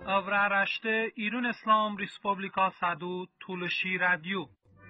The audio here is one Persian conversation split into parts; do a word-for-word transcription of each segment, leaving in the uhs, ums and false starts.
Avraaraşte İran İslam Respublika Sadu Tuluşi Radyo.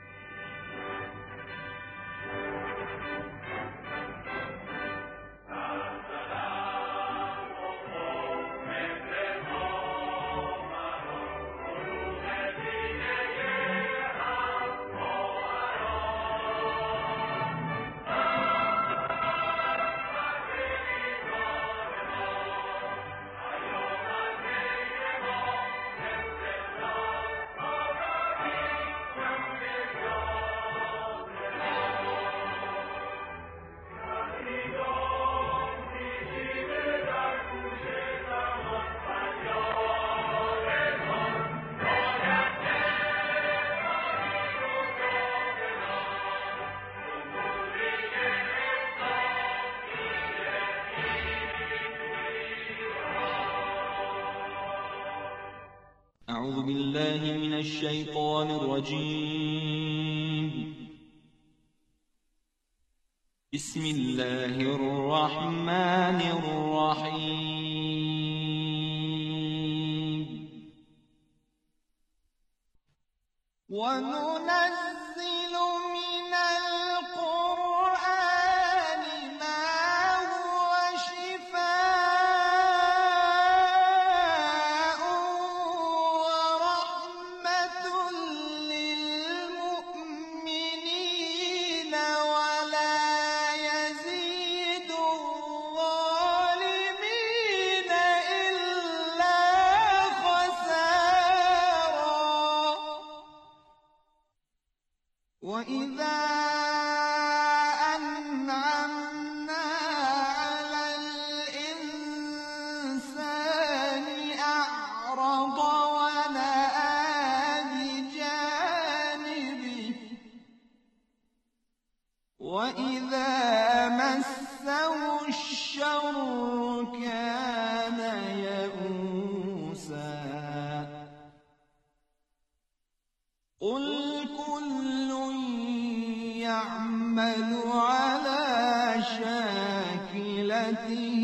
أعوذ بالله من الشيطان الرجيم. بسم الله الرحمن الرحيم. وننزل من القرآن ما هو شفاء ورحمة للمؤمنين ولا يزيد الظالمين إلا خسارا. وإذا أنعمنا على الإنسان أعرض ونأى بجانبه وإذا مسه الشر كان يئوسا. قل كل يعمل على شاكلته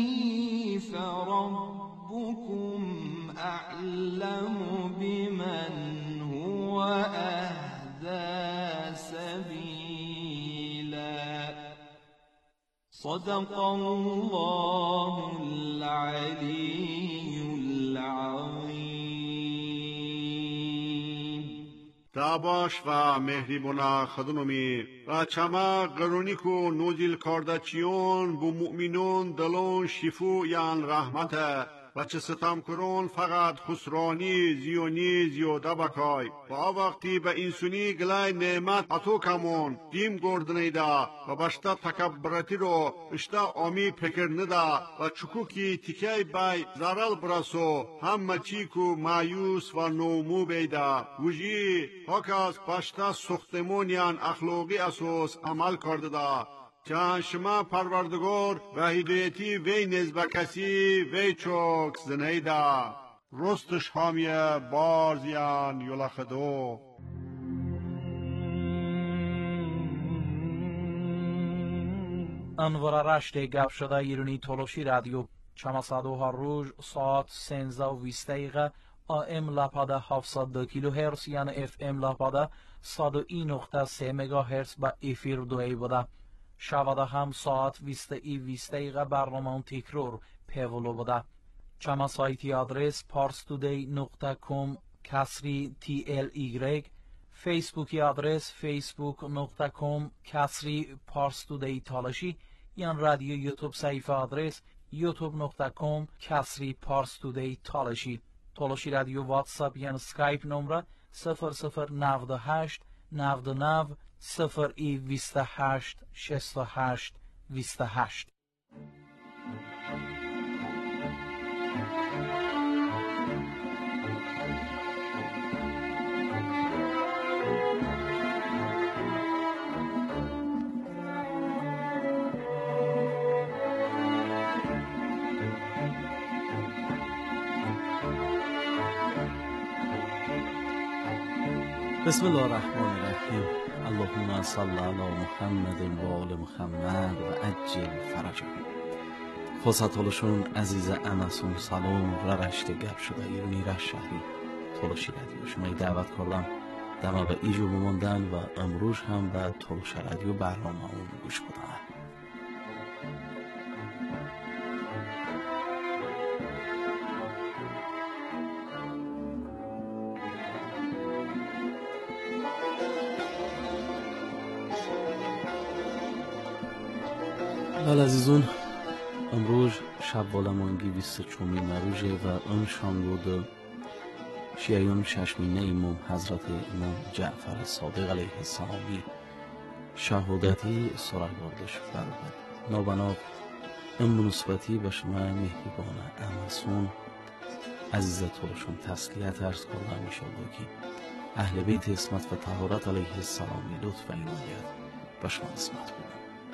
فربكم أعلم بمن هو أهدى سبيلا. صدق الله العلي العظيم. تاباش و مهریبونا خدنومی و چما قرونیکو نوزیل کاردچیون بو مؤمنون دلون شفو یان رحمته و چه ستم کرون فقط خسرانی زیونی زیوده بکای و وقتی به انسونی گلای نعمت اتو کمون دیم گردنیده و بشتا تکبرتی رو اشتا آمی پکر نده و چکوکی تیکی بای زرال برسو همه چیکو مایوس و نومو بیده وجی حکاس بشتا سختمونیان اخلاقی اساس عمل کرده ده چند شما پروردگار و هدایتی وی نزبه کسی وی چوک زنیده رستش حامیه بارزیان یلخدو. انوار رشته گپ شده ایرانی تولوشی رادیو چما صدوها روز ساعت سنزده و بیست دقیقه آم لپاده هفتصد و دو کیلو هرتز یعنی اف ام لپاده صد و یک نقطه سه مگا هرتز با افیر دوی بوده. شباده هم ساعت بیست ای بیست دقیقه برنامه تکرار پیولو بوده. چما سایتی آدرس parstoday نقطه com کسری تی ال ایگرگ، فیسبوکی آدرس facebook نقطه com کسری parstoday تالشی، یان رادیو یوتیوب صفحه آدرس youtube نقطه com کسری parstoday تالشی. تالشی رادیو واتساپ یان سکایپ نمره صفر صفر نود و هشت نود و نه صفر ای بیست و هشت شصت و هشت بیست و هشت. بسم الله الرحمن الرحیم. اللهم صل علی محمد و آل محمد و عجل فرجهم. خۆساتۆڵشون عزیزە ئەمەسون ساڵۆم ڕەڕەشتێ گەپ شدە ئیرونی ڕەششەهری تۆڵشی رادیۆشمەی داوات کردم دەما بە ئیژ و بمۆندان و ئەمڕۆژ هەم بە تۆڵشە رادیۆ بەرنامەوە گوش بدەن. بله عزیزون، امروز شب بالامانگی بیست و چهارمین روزه و اون شانگود شیعیون ششمینه امام حضرت امام جعفر صادق علیه السلامی شهادتی سرای بردش فرد نابناب این مناسبتی به شما مهربان امسون عزیزه طورشون تسلیت عرض کردم انشاءالله که اهل بیت اسمت و طهارت علیه السلامی لطف و عنایت به شما اسمت بود.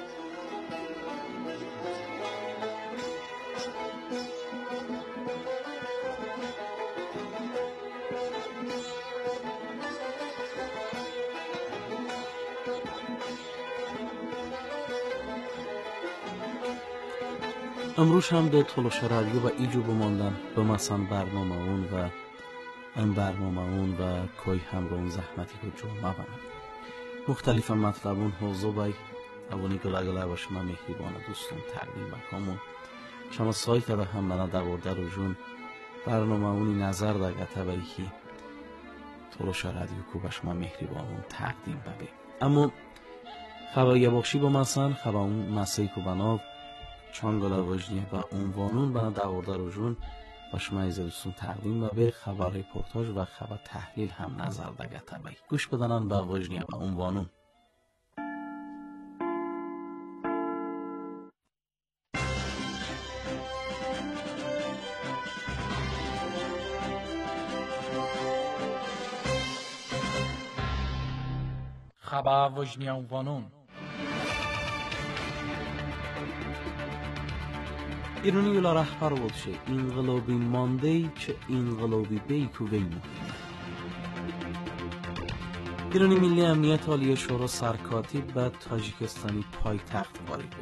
امروز هم به تولش رادیو و ایجو بماندن به مثلا برنامه اون و این برنامه اون و کوی همراه زحمتی که جمعه بانم مختلف مطلبون حوضو بای اونی گله گله باشه من مهربانه دوستون تقدیم بکامون شما سایت را هم بنا دوارده رو جون برنامه اونی نظر در گته بایی که تولش رادیو که باشه من مهربانون تقدیم ببی اما خبایی بخشی با مثلا خبا اون مسیح که بناب چانگالا وجنیه و عنوانون بنا دوارده رو جون با شما ایزه دوستون تقدیم و به خبر ریپورتاج و خبر تحلیل هم نظر دگه تبایی گوش بدنان با وجنیه و عنوانون. خبر وجنیه عنوانون ایرانی یولا رهبر بود شه انقلابی مانده چه انقلابی بیکو وی مهمه. ایرانی ملی امنیت عالی شورا سرکاتیب به تاجیکستانی پایتخت واریده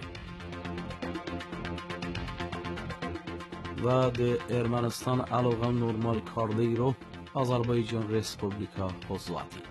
و ده ارمنستان علاقه نورمال کارده ای رو آذربایجان رسپوبلیکا حضواتی.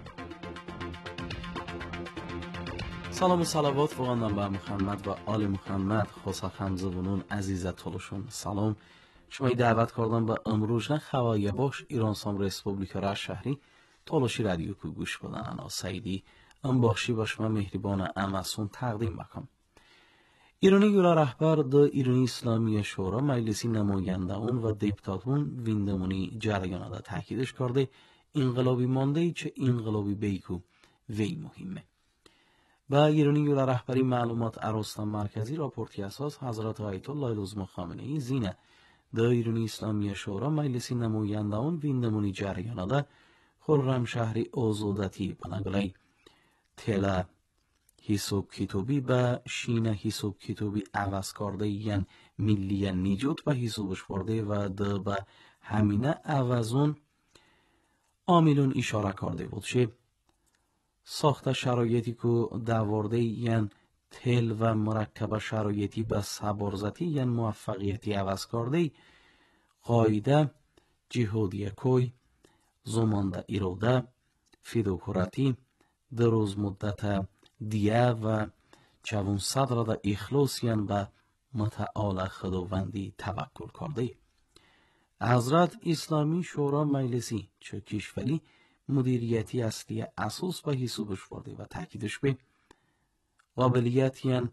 سلام و صلوات فوقاندم به محمد و آل محمد خاصا خمزه بونون عزیزت طولشون سلام شمایی دعوت کردم به امروز خواه باش ایران سام رسپوبلیکا را شهری طولشی رادیو که گوش بدن انا سیدی ام باشی باش من مهربان امسون تقدیم بکم. ایرانی یولا رهبر ده ایرانی اسلامی شورا مجلسی نماینده اون و دیپتاتون ویندمونی جریانه ده تاکیدش کرده انقلابی مانده چه انقلابی بیکو وی مهمه. با ایرانی یولا رهبری معلومات ارستان مرکزی راپورتی اساس حضرت آیت الله العظمی خامنه ای زینه ده ایرانی اسلامی شورا مجلسی نماینده اون ویندمونی جریانه ده خرم شهری آزادتی بنگلی تلا حساب کتابی با شینه حساب کتابی عوض کرده یعن ملی نیجوت و حسابش برده و ده با همینه عوضون عاملون اشاره کرده بود شه ساخت شرایطی که دوارده یعن تل و مرکب شرایطی به سبارزتی یعن موفقیتی عوض کرده قایده جهودی کوی زمانده ایروده فیدوکراتی دروز مدت دیه و جوان صدر دا اخلاص یعن به متعال خداوندی توکل کرده حضرت اسلامی شورا مجلسی چه کشوری مدیریتی اصلی اساس و حسابش برده و تاکیدش به قابلیت یعن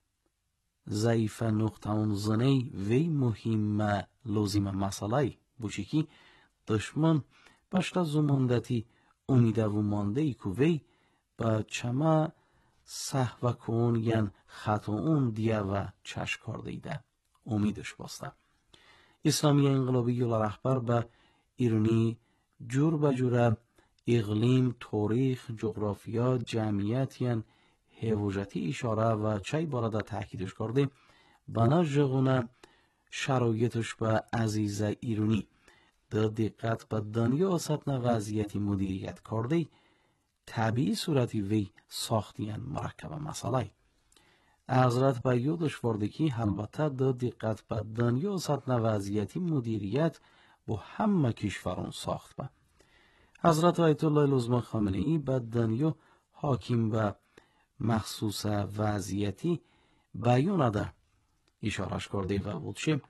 ضعیف نقطه اون زنی وی مهم لازم مسئله بوچه که دشمن باشتا زماندتی امیده و مانده ای که وی با چما صحوه کن یعن خطا اون دیه و چش کرده ایده امیدش باسته. اسلامی انقلابی یولا رهبر به ایرانی جور به جوره اقلیم، تاریخ، جغرافیا، جمعیت یعن حوجتی اشاره و چای بارده تاکیدش کرده بنا جغونه شرایطش به عزیز ایرانی در دقت به دنیا ستن وضعیتی مدیریت کرده طبیعی صورتی وی ساختیان مرکب مسئله حضرت به یادش ورده که البته د دقت به دنیا سطح وضعیتی مدیریت با همه کشوران ساخت به. حضرت آیت الله العظما خامنه ای به دنیا حاکم به مخصوص وضعیتی بیان ده اشارش کرده و بود که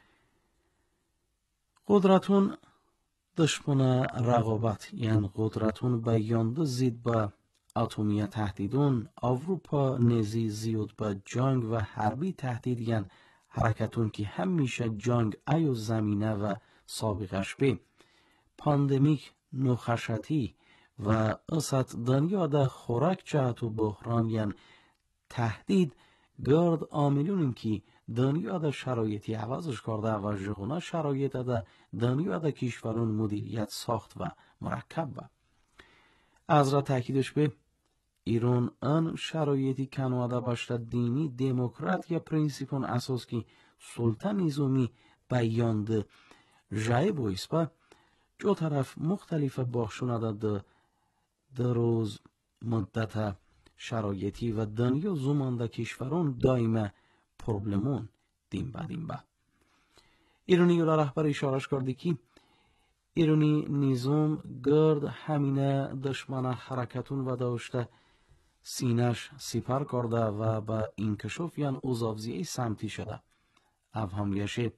قدرتون دشمن رقابت یعنی قدرتون بیانده زید به اتمیه تهدیدون اروپا نزی زیاد به جنگ و حربی تهدید یعنی حرکتون که همیشه جنگ ایو زمینه و سابقش به پاندمیک نخشتی و اصد دنیا ده خوراک جهت و بحران یعنی تهدید گرد عاملونیم که دنیا ده شرایطی عوضش کرده و جغنا شرایط ده دنیا ده کشورون مدیریت ساخت و مرکب به. از را تاکیدش به ایران ان شرایطی کنواده باشد دینی دموکرات یا پرینسیپون اساس که سلطان نظامی بیانده جای بایست به جو طرف مختلف بخشونه ده در روز مدت شرایطی و دنیا زمانده کشوران دائما پروبلمون دیم با دیم با. ایرانی یولا رهبر اشارش کرده که ایرانی نظام گرد همینه دشمن حرکتون و داشته سینش سپر کرده و با انکشاف یعنی اوزافزیه سمتی شده. افهمیشه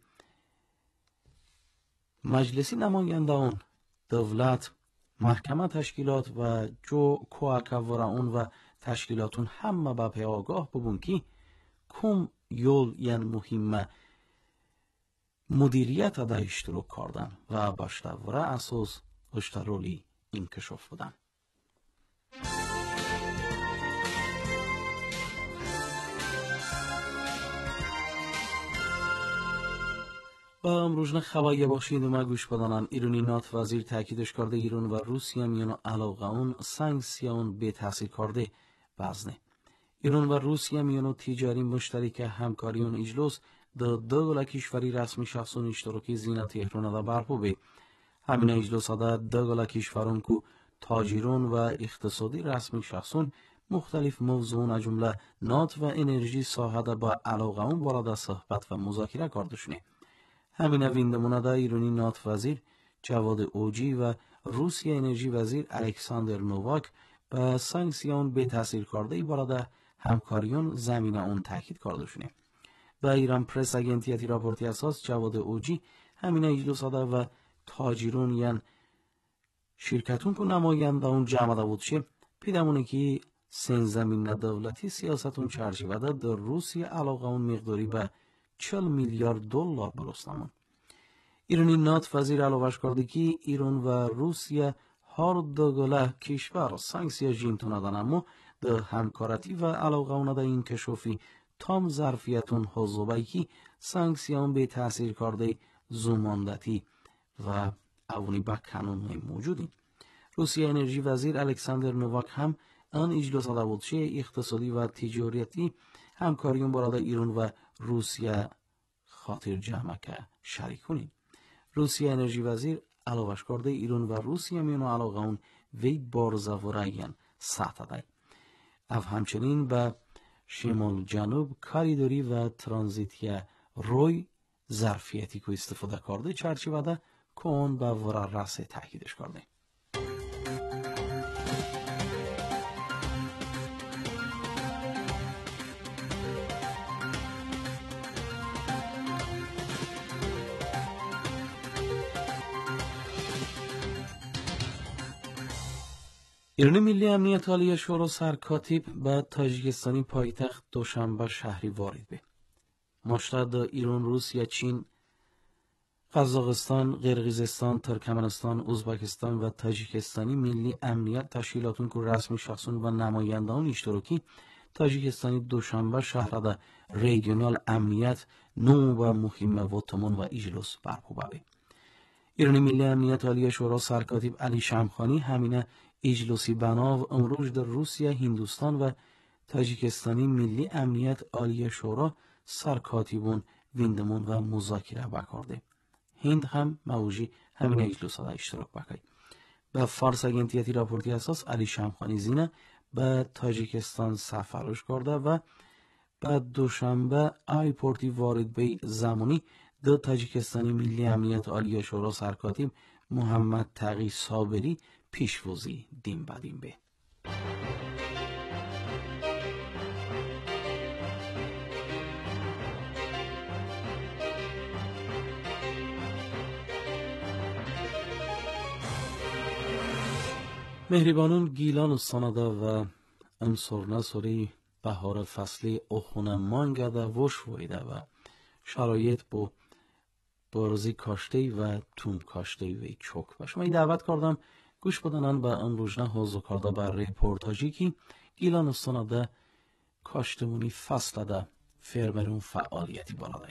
مجلسی نماینده اون دولت محکمه تشکیلات و جو کوکاوران و تشکیلاتون همه با پی آگاه ببون که کم یول یعنی مهمه مدیریت دا اشتراک کردن و باشتوره اساس اشترالی انکشاف بودن. با امروزن خبایی باشید و ما گوش بدانن. ایرانی نات وزیر تاکیدش کرده ایران و روسیه میان علاقه اون سانکسیون به تاثیر کرده بازنه. ایران و روسیه میان تجاری مشترک همکاریون اجلاس دو دو کشوری رسمی شخصون اشتراکی زینه تهران دا برپا به. همین اجلاس دا دو کشورون کو تاجرون و اقتصادی رسمی شخصون مختلف موضوعون از جمله نات و انرژی ساحه دا با علاقه اون وارد صحبت و مذاکره کردشونه. همین ویندمونه دا ایرانی نات وزیر جواد اوجی و روسیه انرژی وزیر الکساندر نوواک با سانکسیون به تاثیر کرده وارد همکاریون زمینه اون تاکید کردشونه. با ایران پرس اگنتیتی راپورتی اساس جواد اوجی همین اجلاس دا و تاجرون یعنی شرکتون کو نماینده اون جمع دا بود شه پیدمونه که سن زمین دولتی سیاستون چرچیوه دا در روسیه علاقه اون مقداری به چهل میلیارد دلار برسنمون. ایرانی نات وزیر علاوهش کرده که ایران و روسیه هر دو گله کشور سانکسیا جینتونه دن اما ده همکارتی و علاقه اونه ده این کشوفی تام ظرفیتون حضوبایی که سانکسیان به تاثیر کرده زماندتی و اونی با کانون موجودین. روسیه انرژی وزیر الکساندر نوواک هم آن اجلاس دا بود شه اقتصادی و تجارتی همکاریون برای ایران و روسیه خاطر جمع که شریک کنین. روسیه انرژی وزیر علاوهش کرده ایران و روسیه میانو علاقه اون وی بارزاورایین ساعت دای. اف همچنین به شمال جنوب کاریدوری و ترانزیتی روی ظرفیتی که استفاده کرده چرچیوه ده که اون به ورا رسه تاکیدش کرده. ایرانی ملی امنیت عالی شورا سرکاتیب به تاجیکستانی پایتخت دوشنبه شهری وارد به. مشتد ایران، روسیه، چین، قزاقستان، قرقیزستان، ترکمنستان، ازبکستان و تاجیکستانی ملی امنیت تشکیلاتون که رسمی شخصون و نمایندگان اشتراکی تاجیکستانی دوشنبه شهر ده ریجنال امنیت نو و مهم و تمون و اجلاس برپا به. ایرانی ملی امنیت عالی شورا سرکاتیب علی شمخانی همینه اجلاسی بناو امروز در روسیه، هندوستان و تاجیکستانی ملی امنیت عالی شورا سرکاتیبون ویندمون و مذاکره بکرده. هند هم موجی همین اجلاس ها اشتراک بکرد. به فارس اگنتیتی راپورتی اساس علی شمخانی زینه به تاجیکستان سفرش کرده و بعد دوشنبه ایپورتی وارد به زمانی د تاجیکستانی ملی امنیت عالی شورا سرکاتیم محمد تقی صابری پیشوزی دیم بدیم به مهربانون گیلان استانادا و انصرنا سوری بهار فصلی اخونه مانگده وش ویده و شرایط با برزی کاشتی و توم کاشتی و چوک و شما ای دعوت کردم گوش بدنن به امروزنه حوضو کرده بر ریپورتاجی که گیلان استانادا کاشتمونی فصل ده فرمرون فعالیتی باراده.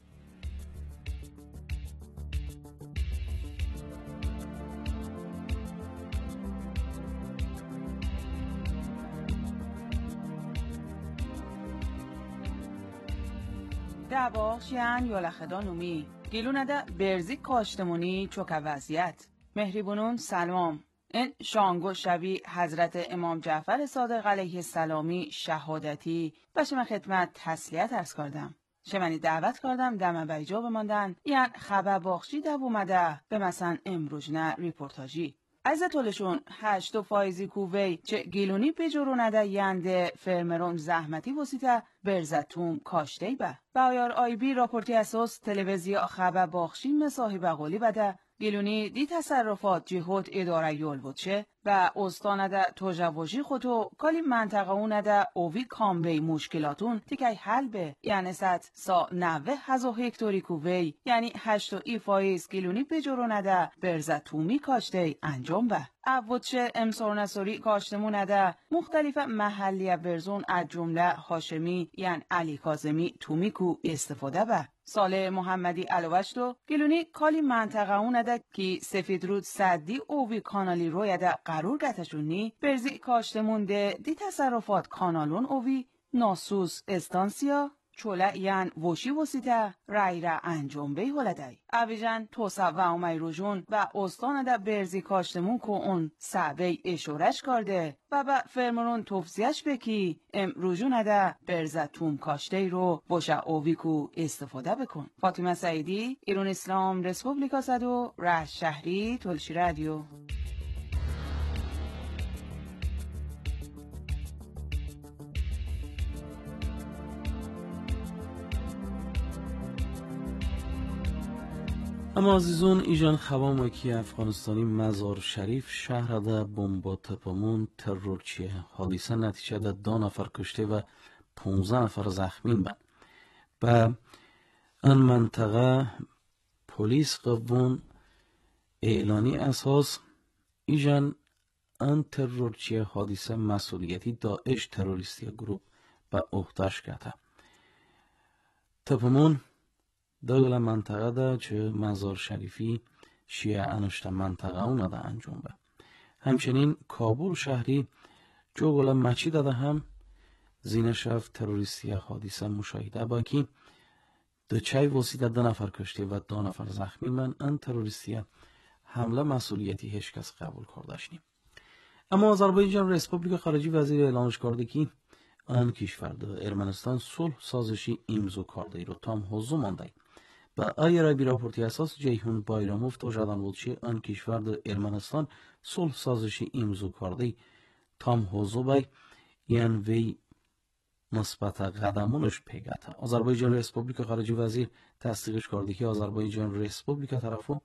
دعواخشیان یولخدانومی گیلونده برزی کاشتمونی چوک وضعیت مهریبونون سلام این شانگو شبی حضرت امام جعفر صادق علیه السلامی شهادتی و شما خدمت تسلیت ارز کردم شمانی دعوت کردم دم بیجا بماندن یعنی خبر باخشی دو اومده به مثلا امروزنه ریپورتاجی از طولشون هشت فایزی کووی چه گیلونی پیجورونده ینده فرمرون زحمتی وسیطه برزتوم کاشتی به بایار آی بی راپورتی اساس تلویزیا خبر باخشی مصاحبه قولی بده گیلونی دی تصرفات جهود اداره یول بودشه و استانده توجوشی خودو کالی منطقه اونده اووی کامبی مشکلاتون تیکی حل به یعنی ست سا نوه هزو هکتوری کووی یعنی هشتو ای فایز گیلونی پیجورونده برزتومی کاشته انجام به اوودشه امسورنسوری کاشتمونده مختلف محلی برزون از جمله هاشمی یعنی علی کاظمی تومیکو استفاده به سال محمدی علوشتو گیلونی کالی منطقه اونده که سفید رود صدی اووی کانالی رویده قرار گتشونی برزی کاشتمونده دی تصرفات کانالون اووی ناسوس استانسیا چوله ین وشی وسیطه رایره انجام بی هلده اویجن توسا و اومی روژون و استانده برزی کاشتمون که اون سعبی اشورش کرده و با فرمرون توفزیش بکی ام روژون ده برزتوم کاشته رو بوشه اووی کو استفاده بکن فاطمه سعیدی ایران اسلام رسپوبلیکا صدو رشت شهری تلشی رادیو اما عزیزون ایجان خوامکی افغانستانی مزار شریف شهر ده بمبا تپمون ترورچیه حادثه نتیجه ده دو نفر کشته و پونزده نفر زخمین بند و این منطقه پلیس قوون اعلانی اساس ایجان این ترورچیه حادثه مسئولیتی داعش تروریستی گروپ به عهده‌اش کرده تپمون داگل منطقه ده چه مزار شریفی شیعه انشت منطقه اونه ده انجام به همچنین کابل شهری جوگل مچی ده هم زینه شف تروریستی حادثه مشاهده با که دو چای وسیده ده نفر کشته و دو نفر زخمی من ان تروریستی حمله مسئولیتی هیچ کس قبول کردش نیم اما آذربایجان رسپوبلیک خارجی وزیر اعلانش کرده که آن کشور ده ارمنستان صلح سازشی امضا کرده رو تام حضو مانده با آیرای بی راپورتی اساس جیهون بایراموف توجدان بود چه آن کشور ده ارمنستان صلح سازشی امضا کرده تام حضو بای یعنی وی مثبت قدمونش پیگته آذربایجان رسپوبلیک خارجی وزیر تصدیقش کرده که آذربایجان رسپوبلیک طرفو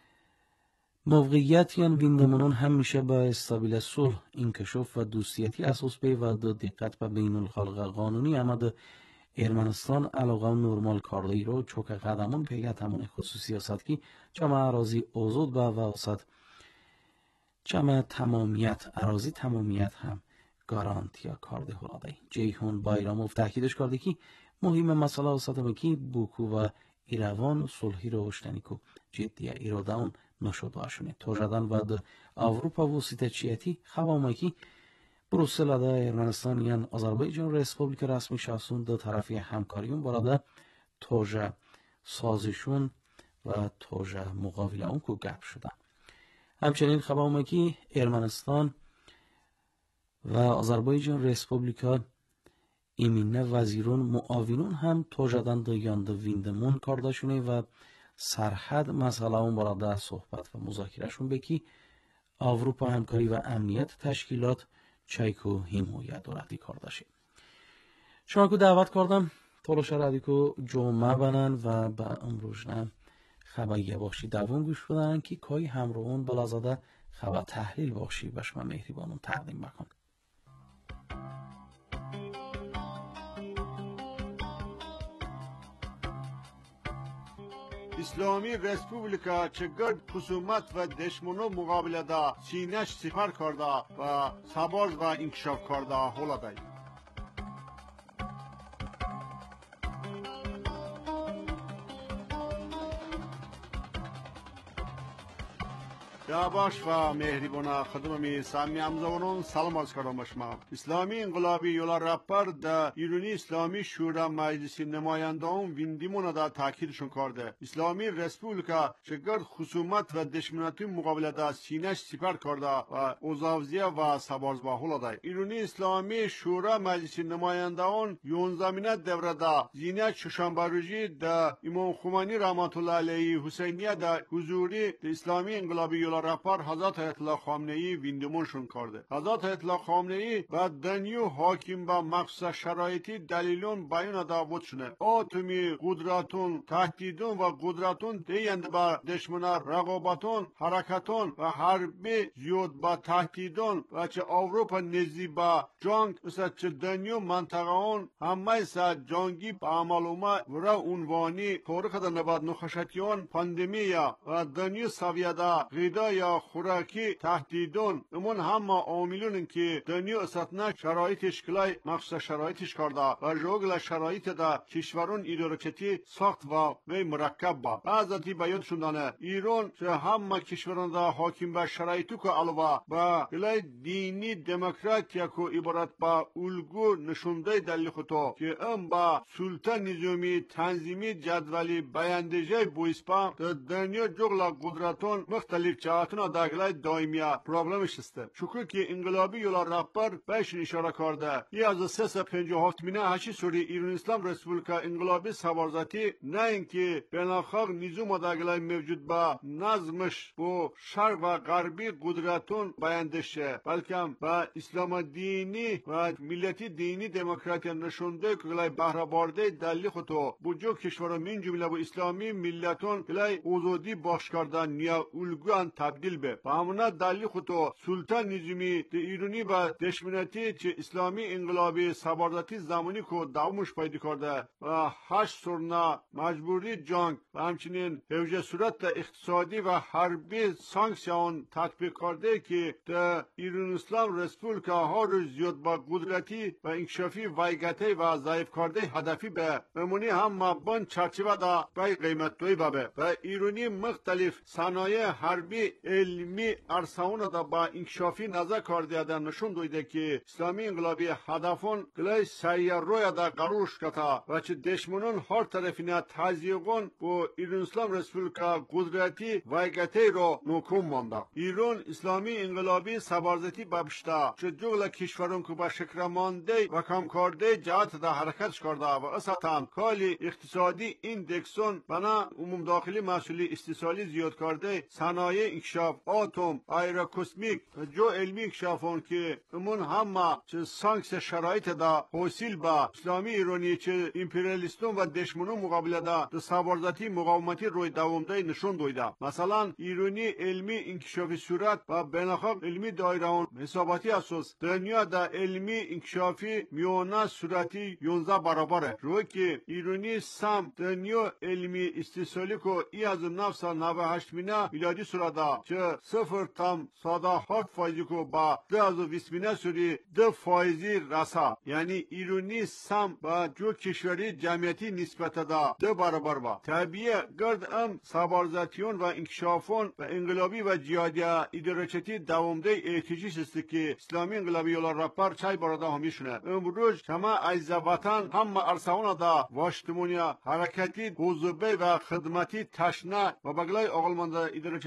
موقعیت یعنی ویندمونون همیشه با استابیل صلح انکشاف و دوستیتی اساس بی و دو دقت به بین الخلق قانونی امد ارمنستان علاقه و نرمال کارده رو چوک قدمون پیگت همون خصوصی سیاست که جمع اراضی اوزود به واسط جمع تمامیت اراضی تمامیت هم گارانتیا کرده هلاده جیهون بایراموف تاکیدش کرده که مهم مسئله واسط که بوکو و ایروان صلحی رو اشتنی کو جدیه ایرادون نشده هاشونه توجدن و ده اوروپا وسیطه چیتی خوامکی بروسل ده ارمنستان یعنی آذربایجان رسپوبلیک رسمی شخصون دو طرفی همکاریون باراده توجه سازشون و توجه مقابل اون که گپ شدن همچنین خوامکی ارمنستان و آذربایجان رسپوبلیکا ایمینه وزیرون معاونون هم توجدن دیانده ویندمون کارداشونه و سرحد مسئله اون براده صحبت و مذاکرهشون بکی آوروپا همکاری و امنیت تشکیلات چایکو حمایت دارد کارداشه. شما که دعوت کردم تلاش ردی که جمعه بنن و به امروزنه خبر باشی دوام گوش بدن که کای همراهون بلازاده خبر تحلیل باشی و شما مهربانون تقدیم بکن. اسلامی رسپوبلیکا چگرد خصومت و دشمنو مقابله دا سینش سپر کرده و سباز و انکشاف کرده هولده. یاباش و مهربان خدممی سامی امزاورون سلام از کردم شما. اسلامی انقلابی یولا رپر دا ایرانی اسلامی شورا مجلس نمایندگان ویندیمون دا تاکیدشون کرده. اسلامی رسپوبلیکا چگرد خصومت و دشمنتی مقابله دا سینش سپر کرده و اوزاوزیه و سبارز با هولاده. ایرانی اسلامی شورا مجلس نمایندگان یونزمینه دوره دا زینت ششنبه دا امام خمینی رحمت الله علیه حسینیه دا حضوری اسلامی انقلابی یولا رپر حضرت آیت الله خامنه ای ویندمونشون کرده. حضرت آیت الله خامنه ای و دنیو حاکم با مخصوص شرایطی دلیلون بیان داوود شونه. آتمی قدرتون تهدیدون و قدرتون دیند با دشمنار رقابتون حرکتون و حربی زیاد با تهدیدون و چه اروپا نزی با جنگ مثل چه دنیو منطقه اون همه سا جنگی با عملومه ورا عنوانی طورق دا نباد نخشتیون پاندمیا و دنیو سویده غیده یا خوراکی تهدیدون امون همه عاملون که دنیا استثنا شرایطش کلای مخصوص شرایطش کرده و جوگل شرایط دا کشورون ایدولوژیتی سخت و می مرکب با بعضی بیانشون دانه ایران چه همه کشوران دا حاکم به شرایطو که علاوه با کلای دینی دموکراتیا که عبارت با الگو نشونده دلیل خطا که ام با سلطان نظامی تنظیمی جدولی بیاندیجه بویسپا دنیا جوگل قدرتون مختلف جهاتنا داخل دائمیه پرابلمش است. شکر که انقلابی یولا رپر بهش اشاره کرده. ای از سه سه پنجاه و هفت مینه هشی سوری ایران اسلام رسپوبلیکا انقلابی سوارزاتی نه اینکه بناخاق نظام داخل موجود با نظمش با شرق و غربی قدرتون بیاندشه بلکه با اسلام دینی و ملتی دینی دموکراتی نشونده که گلای بهره برده دلیل خودو بوجو کشورا من جمله با اسلامی ملتون گلای آزادی باش کردن یا الگوان تبدیل به و همونا دلیل خودو سلطان نظامی ایرانی با دشمنتی چه اسلامی انقلابی سباردتی زمانی که دوامش پیدا کرده و هشت سرنا مجبوری جنگ و همچنین هوجه صورت اقتصادی و حربی سانکسیون تطبیق کرده که در ایران اسلام رسپوبلیکا ها رو زیاد با قدرتی و انکشافی وایگته و ضعیف کرده هدفی به بمونی هم مبان چرچیوه دا بای قیمت دوی بابه و ایرانی مختلف صنایع حربی علمی ارساون دا با انکشافی نظر کرده دا نشون دویده که اسلامی انقلابی هدفون گلای سیه روی دا قروش کتا و چه دشمنون هر طرفینه تزیقون با ایران اسلام رسپوبلیکا قدرتی وایگته رو نکوم مانده. ایران اسلامی انقلابی سبارزتی بابشتا چه جغل کشورون که با شکرمانده و کم کرده جهت دا حرکتش کرده و اسطان کالی اقتصادی این دکسون بنا عموم داخلی مسئولی استثالی زیاد کرده صنایع انکشاف آتوم ایروکوسمیک و جو علمی انکشافون که امون همه چه سانکس شرایط دا حاصل با اسلامی ایرانی چه امپریالیستون و دشمنون مقابله دا دا سبارزتی مقاومتی روی دوامده نشون دویده. مثلا ایرانی علمی انکشافی صورت و بیناخاق علمی دایرهون حساباتی اساس دنیا دا علمی انکشافی میونه صورتی یونزده برابره روی که ایرانی سم دنیا علمی استثالی که ای از نفس نوه هشت مینه میلادی صورت چه صفر تام ساده هفت فایزی که با ده از ویس مینه سوری ده فایزی رسا یعنی ایرانی سم با جو کشوری جمعیتی نسبت دا ده برابر با طبیعه گرد ام سبارزتیون و انکشافون و انقلابی و جهادی ایدئولوژیتی دوامده احتیاجی است که اسلامی انقلابی یولا رپر چای براده همیشونه امروز کما از وطن هم ارساون دا واشتمونیا حرکتی حوزبه و خدمتی تشنه و بگلای اقلمانده ایدئولوژیتی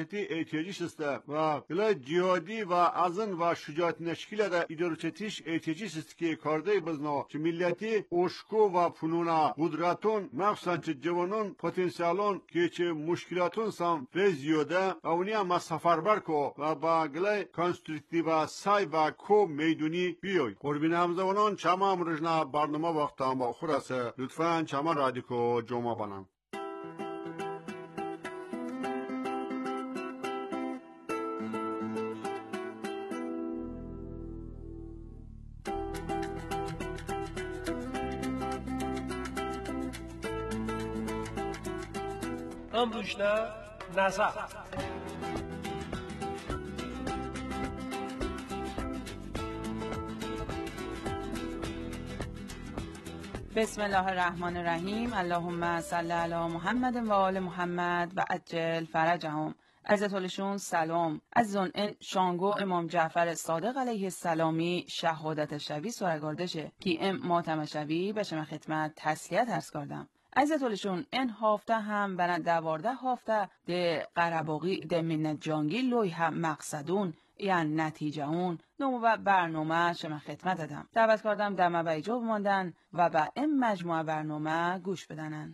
احتیاجیش است و بلا جهادی و ازن و شجاعت نشکیل ده ایدارچتیش احتیاجیش است که کارده بزنا چه ملتی اوشکو و فنونا قدرتون مخصوصا چه جوانون پتانسیالون که چه مشکلاتون سام و زیاده اونی هم سفر برکو و با گله کنسترکتیو سای و کو میدونی بیای قربین همزوانان چما مرجنا برنامه وقت هم با خورسه لطفاً چما رادیکو جمعه بانم امروزنا نظر بسم الله الرحمن الرحیم. اللهم صل علی محمد و آل محمد و عجل فرجهم. عزتالشون سلام. عزیزان این شانگو امام جعفر صادق علیه السلامی شهادت شوی سرگاردشه که ام ماتم شوی به شما خدمت تسلیت عرض کردم. عزتالشون این هفته هم بنا دوارده هفته ده قرباقی ده منت جانگی لوی هم مقصدون یعنی نتیجه اون نمو و برنامه شما خدمت دادم. دعوت کردم در مبایجا بماندن و به این مجموعه برنامه گوش بدنن.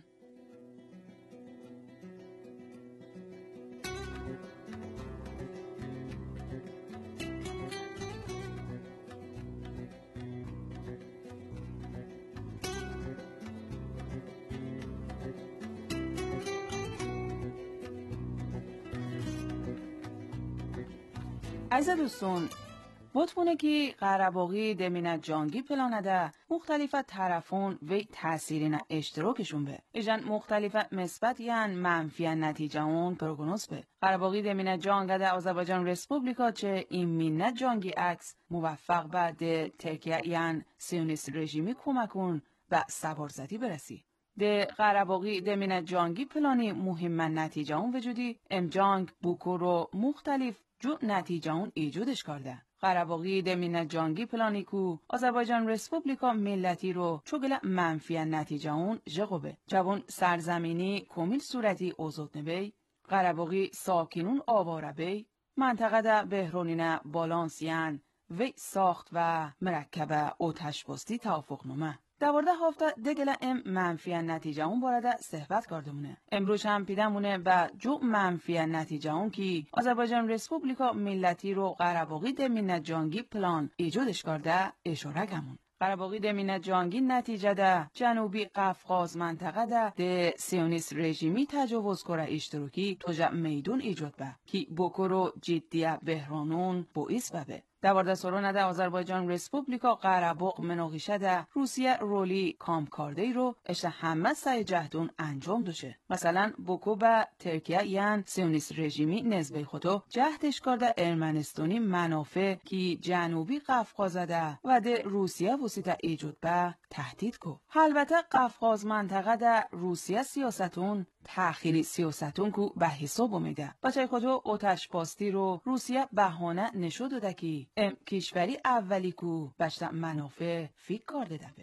عزیز دوستون بطمونه که قرباقی دمینت جانگی پلانده مختلفه طرفون و تأثیرین اشتراکشون به ایجان مختلفه مثبت یعن منفی نتیجه اون پروگنوز به قرباقی دمینت جانگده آذربایجان رسپوبلیکا چه این مینت جانگی عکس موفق بعد ترکیه یعن سیونیست رژیمی کمکون و سوارزدی برسی ده قرباقی دمینت جانگی پلانی مهم نتیجه اون وجودی ام جانگ بوکو رو مختلف جو نتیجه اون ایجودش کرده. قرباقی دمینت جانگی پلانی کو آذربایجان رسپوبلیکا ملتی رو چوگل منفی نتیجه اون جغوبه. جوان سرزمینی کمیل صورتی اوزود نبی، قرباقی ساکنون آواره بی، منطقه ده بهرونین بالانسیان و ساخت و مرکب اوتش بستی توافق نمه. دوارده هفته دگل ام منفی نتیجه اون بارده صحبت کردمونه. امروز هم پیدمونه به جو منفی نتیجه اون که آذربایجان رسپوبلیکا ملتی رو قرباقی دمینت جانگی پلان ایجادش کرده اشاره گمون. قرباقی دمینت جانگی نتیجه ده جنوبی قفقاز منطقه ده ده سیونیست رژیمی تجاوز کره اشتراکی توجه میدون ایجاد به که بوکو رو جدیه بهرانون بویس ببه. دوارده سالانه ده آذربایجان رسپوبلیکا قرباق مناقشه ده روسیه رولی کام کارده رو اشته همه سعی جهدون انجام دوشه. مثلا بوکو به ترکیه یعن سیونیست رژیمی نزبه خودو جهدش کرده ارمنستانی منافع کی جنوبی قفقاز ده و ده روسیه وسیطه ایجاد به تهدید کو. البته قفقاز منطقه ده روسیه سیاستون تأخیری سیاستون کو به حساب اومده. بچه خودو اوتش پاستی رو روسیه بهانه نشود داده که ام کشوری اولی کو بشت منافع فکر کرده دبه.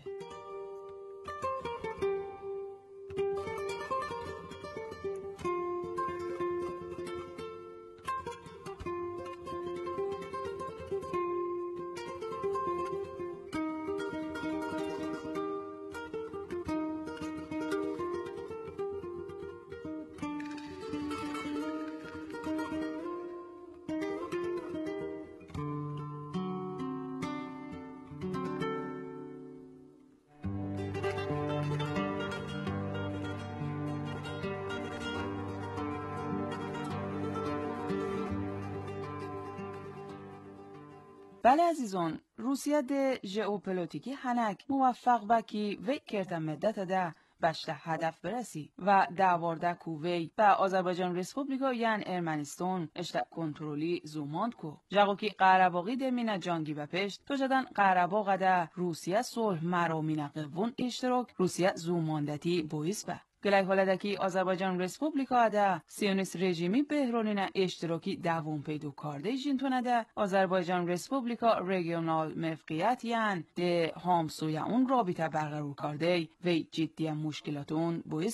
بله عزیزان، روسیه ده ژئوپلیتیکی هنک موفق بکی وی کرده مدت ده بشت هدف برسی و دوارده کووی به آذربایجان رسپوبلیکا یعن ارمنستان اشته کنترلی زوماند کو. جاگو کی قرباقی دمینه جانگی بپشت تو جدن قرباق ده روسیه صلح مرامین قوون اشتراک روسیه زوماندتی بویس به. گلای حالدکی آذربایجان رسپوبلیکا ده سیونیست رژیمی بهرونین اشتراکی دوون پیدو کارده جینتونه ده آذربایجان رسپوبلیکا رژیونال موقعیت یعن ده همسوی اون رابطه برقرار کرده و جدی مشکلاتون بویس ببه.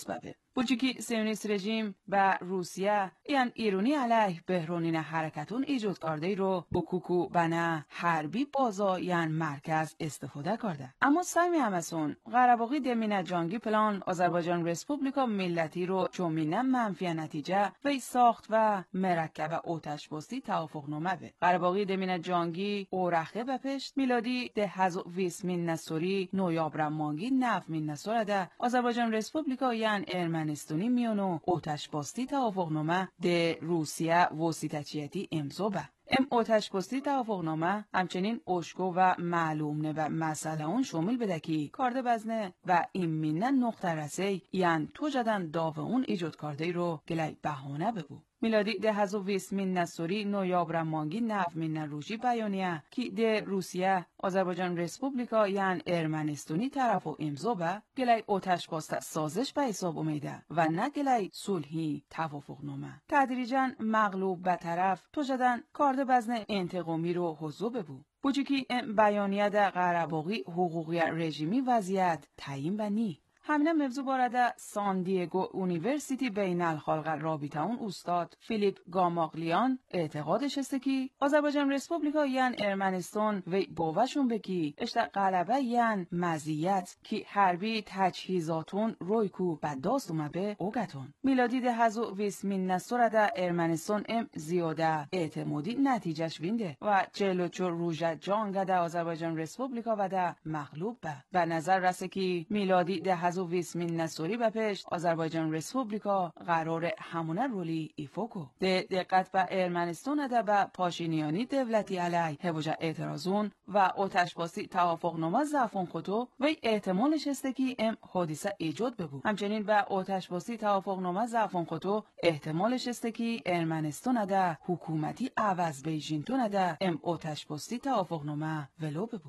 بوچکی سیونیست رژیم و روسیه این ایرانی علیه بهرونین حرکتون ایجاد کرده رو با کوکو بنا حربی بازا یعن مرکز استفاده کرده. اما سایمی همسون قره‌باغی دمینه جانگی پلان آذربایجان رسپوبلیکا ملتی رو چومینه منفی نتیجه و ساخت و مرکب آتش بستی توافق نامه به. قره‌باغی دمینه جانگی اورخه به پشت میلادی ده هزار و بیست من نسوری نویابر مانگی نف من نسوره ده آذربایجان رسپوبلیکا یعن ارمنستانی میونو آتش بستی توافق نامه ده روسیه واسطه‌چیتی امضا به. ام آتش بستی توافقنامه همچنین اشکو و معلوم نه و مسئله اون شامل بده که کارده بزنه و این مینه نقطه رسی یعن تو جدن داو اون ایجاد کرده رو گلی بهانه ببو. میلادی ده هزار و بیست من نسوری نویابر مانگی نف من روشی بیانیه که ده روسیه آذربایجان رسپوبلیکا یعن ارمنستانی طرف و امضا به گلی آتش بسته سازش به حساب اومیده و نه گلی صلحی توافقنامه. تدریجاً مغلوب به طرف تو جدن کارده بزن انتقامی رو حضور ببو. بوچکی بیانیه ده قره‌باغی حقوقی رژیمی وضعیت تعیین و نی. همینه موضوع بارده سان دیگو اونیورسیتی بین الخلق رابطه اون استاد فیلیپ گاماغلیان اعتقادش است که آذربایجان رسپوبلیکا یعن ارمنستان و باوشون بکی اشتا غلبه یعن مزیت که حربی تجهیزاتون رویکو بداست اومبه اوگتون. میلادی ده هزار و بیست من نسوره ده ارمنستان ام زیاده اعتمادی نتیجهش وینده و چهل و چهار روژه جانگه ده آذربایجان رسپوبلیکا و ده مغلوب به. به نظر رسه که میلادی ده هزار و بیست من نسوری به پیش آذربایجان رسپوبلیکا قرار همونه رولی ایفوکو. ده دقت به ارمنستان ده به پاشینیانی دولتی علی هبوجه اعتراضون و آتش بستی توافقنامه زفون خطو و احتمالش است که ام حادثه ایجاد ببو. همچنین به آتش بستی توافقنامه زفون خطو احتمالش است که ارمنستان ده حکومتی عوض بیژینتون ده ام آتش بستی توافقنامه ولو ببو.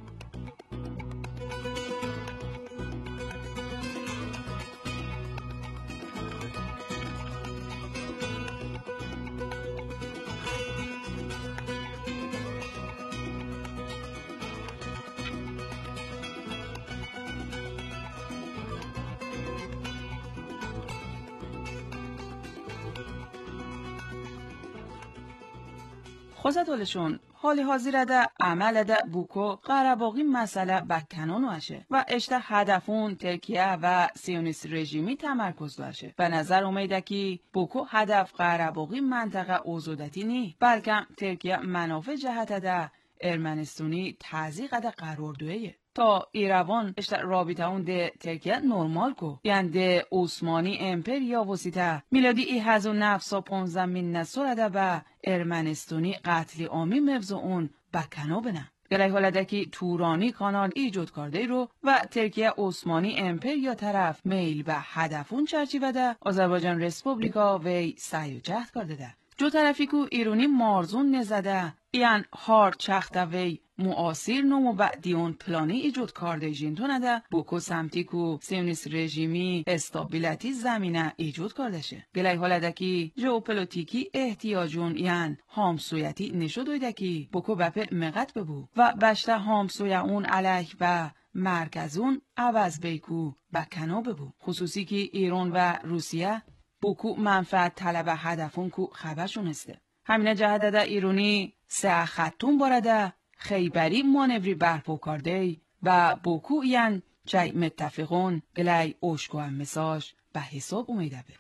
خوزتولشون حالی حاضر ده عمل ده بوکو قره‌باغی مسئله بکنانو اشه و اشته هدفون ترکیه و سیونیست رژیمی تمرکز داشه. به نظر اومیده که بوکو هدف قره‌باغی منطقه اوزودتی نی بلکه ترکیه منافع جهت ده ارمنستانی تضییق ده قرار دویه. تا ایروان اشتا رابطه اون ده ترکیه نرمال کو یعنی ده عثمانی امپریا وسیطه میلادی ای هزار و نهصد و پانزده من نسوره ده به ارمنستانی قتل عامی مفضو اون بکنو بنه. گلی حالده که تورانی کانال ایجاد کرده رو و ترکیه عثمانی امپریا طرف میل به هدفون چرچیوه ده آذربایجان رسپوبلیکا وی سعی و جهد کرده ده. جو طرفی کو ایرانی مارزون نزده یعنی هارد چخته وی معاصر نمو بعدیون پلانی ایجاد کرده جینتونه ده بوکو سمتی کو سیونیست رژیمی استابیلیتی زمینه ایجاد کرده شه. گلی حالده که ژئوپلیتیکی احتیاجون یعنی همسویتی نشو دویده که بوکو بپه مقت ببو و بشته همسوی اون علیه به مرکزون عوض بیکو بکنو ببو. خصوصی که ایران و روسیه بوکو منفعت طلب هدفون کو خبرشون هسته. همینه جهت ده ایرانی سه خطون بارده خیبری مانوری برپا کرده و بوکو یعن چای متفقون گلی اوشکو هم مساج به حساب اومیده به.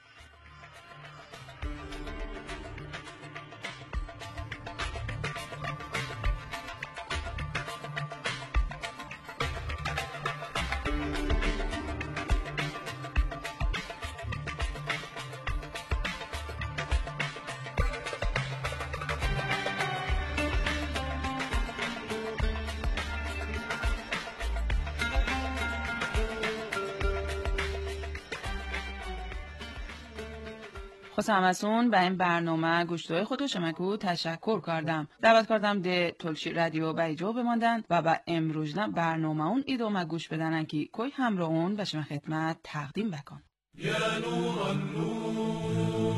خواستم همسون به این برنامه گوشتوی خودو شمکو تشکر کردم. دعوت کردم ده تلشی رادیو به ایجا بماندن و به امروزنا برنامه اون ایدومه گوش بدنن که کوی همراه اون به شما خدمت تقدیم بکن. یا نور النور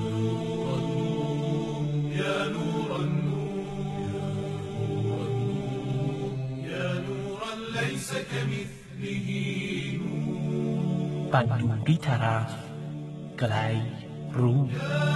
یا نور النور یا نورا لیس کمثله نور. بندوری طرف گلی رو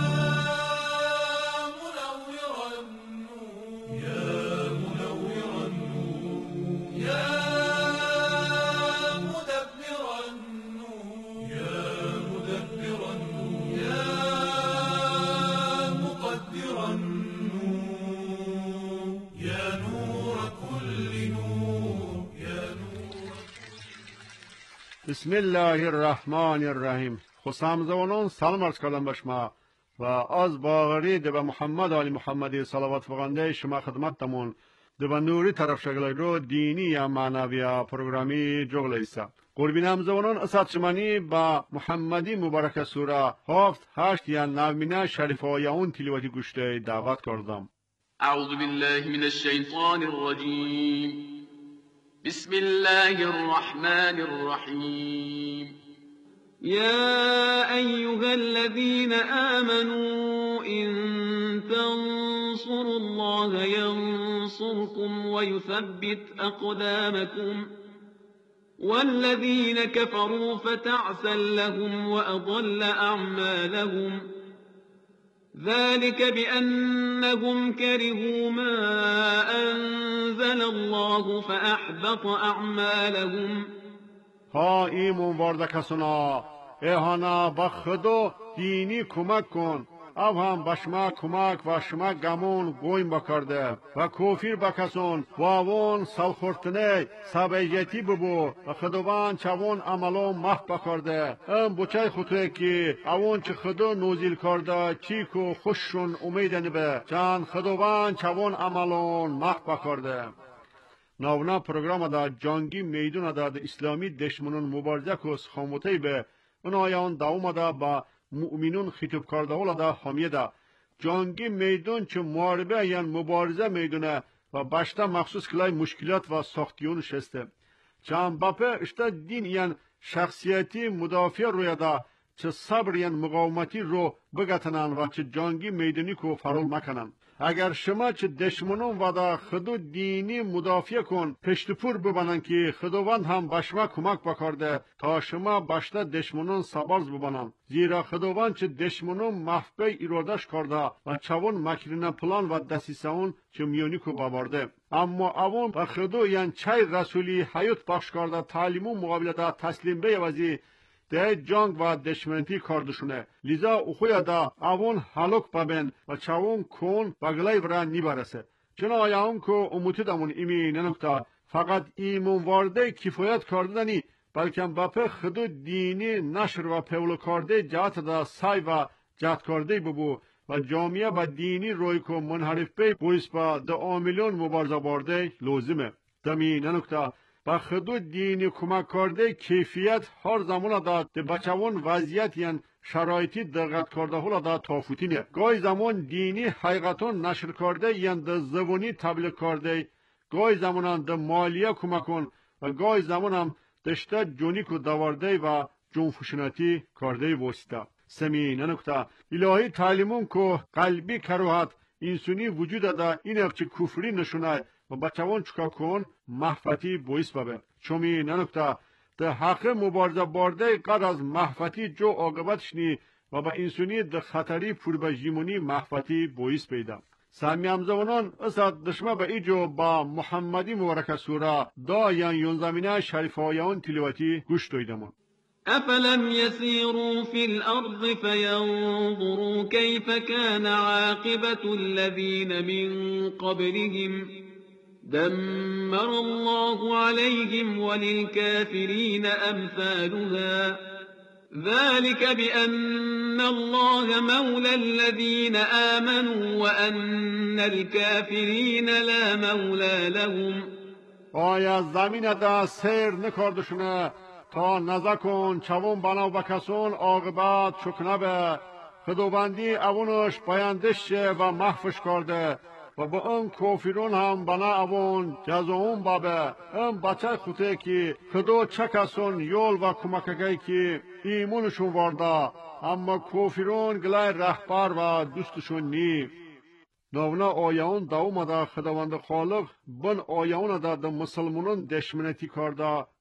بسم الله الرحمن الرحیم. خوشامزونان سلام عرض کردم به شما و از باغری به محمد علی محمدی صلوات فغانده شما خدمتتمون به نوری طرف شگلی رو دینی یا معنوی یا پروگرامی جغل ایسا قربین همزونان اساد شمانی با محمدی مبارک سوره هفت هشت یا نومینه شریفه یا اون تلیواتی گوشته دعوت کردم. اعوذ بالله من الشیطان الرجیم. بسم الله الرحمن الرحيم. يا أيها الذين آمنوا إن تنصروا الله ينصركم ويثبت أقدامكم والذين كفروا فتعسا لهم وأضل أعمالهم ذلك بأنهم كرهوا ما أنزل الله فأحبط أعمالهم. ها ایمون وارده کسونا ایهانا با خدو دینی کمک کن او هم با شما کمک و شما گمون گویم بکرده و کوفیر بکسون و اون سالخورتنه سبیجتی ببو و خدوان چوون عملو مح بکرده ام بچه خطوه که اون چه خدو نوزیل کرده چیکو خوششون امیدن به چند خدوان چوون عملون مح بکرده. ناونا پروگرام دا جنگی میدون دا, دا اسلامی دشمنون مبارزه کس خاموتی به اون آیان داوم دا با مؤمنون خطب کرده ولا دا حامیه دا جنگی میدون چه محاربه یا مبارزه میدونه و باشتا مخصوص کلای مشکلات و سختیون شسته چند باپه اشتا دین یا شخصیتی مدافع روی دا چه صبر یا مقاومتی رو بگتنن و چه جنگی میدونی کو فرول مکنن. اگر شما چه دشمنون و دا خدو دینی مدافع کن پشتپور ببنن که خداوند هم به شما کمک بکرده تا شما باشته دشمنون سبارز ببنن زیرا خداوند چه دشمنون محفبه ایرادش کرده و چون مکرین پلان و دسیسه اون چه میونی کو بابارده اما اون به خدو یعنی چای رسولی حیات بخش کرده تعلیمون مقابل دا تسلیم بیوزی ده جنگ و دشمنتی کردشونه لیزا اخویا دا اون حلوک ببین و چون کن بگلای وران نیبرسه چون آیاون که اموتی دامون ایمی ننکتا فقط ایمون وارده کفایت کردنی بلکه باپه خدو دینی نشر و پولو کرده جهت دا سای و جهت کرده ببو و جامعه با دینی روی که منحرف بی بویس با دا آمیلیون مبارزه بارده لازمه دمی ننکتا با خدو دینی کمک کرده کیفیت هر زمان داد ده بچوان وضعیت یعن شرایطی دقت کرده هولا دا تافوتینه گای زمان دینی حقیقتون نشر کرده یعن ده زبونی تبلیغ کرده گای زمان ده مالیه کمکون و گای زمان هم دشته جونی کو دوارده و جنفشناتی کرده وسته سمی ننکته الهی تعلیمون کو قلبی کروهت انسانی وجود دا این اقچه کفری نشونه و بچوان چکا کن محفتی بویس ببه چومی ننکتا ده حق مبارزه بارده قد از محفتی جو آقابتش نی و با انسانی ده خطری پور به جیمونی محفتی بویس پیدا سامی همزوانان اساد دشمه به ایجو با محمدی مبارک سوره دا یا یونزمینه شریف آیان تلیواتی گوش دویدمون. أفلم يسيروا في الأرض فينظروا كيف كان عاقبة الذين من قبلهم دمر الله عليهم وللكافرين أمثالها ذلك بأن الله مولى الذين آمنوا وأن الكافرين لا مولى لهم. آیا زمین دا سیر نکردشونه تا نزکن چون بنا و کسون عاقبت چکنه به خداوندی اونش بیندش و محفش کرده و با اون کافرون هم بنا اون جزاون بابه اون بچه خوته که خدا چه کسون یول و کمکگی که ایمونشون وارده اما کافرون گلای رهبر و دوستشون نی. نونا آیان دا اومده خداوند خالق بن آیان دا دا مسلمانان دشمنتی کرده